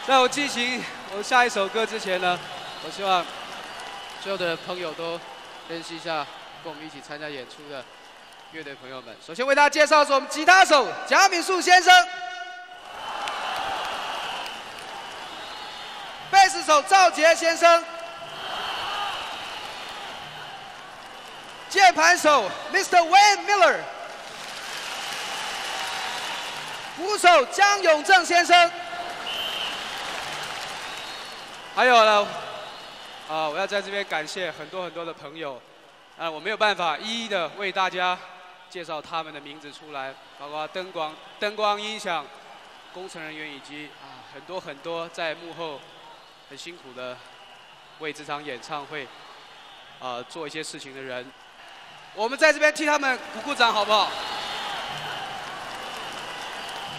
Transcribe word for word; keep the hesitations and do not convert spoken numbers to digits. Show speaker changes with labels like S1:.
S1: 在我进行我下一首歌之前呢，我希望所有的朋友都认识一下跟我们一起参加演出的乐队朋友们。首先为大家介绍是我们吉他手贾敏树先生，贝斯手赵杰先生，键盘手 Mister Wayne Miller， 鼓手江永正先生。 还有呢，啊，我要在这边感谢很多很多的朋友，啊，我没有办法一一的为大家介绍他们的名字出来，包括灯光、灯光、音响、工程人员以及啊很多很多在幕后很辛苦的为这场演唱会啊做一些事情的人，我们在这边替他们鼓鼓掌，好不好？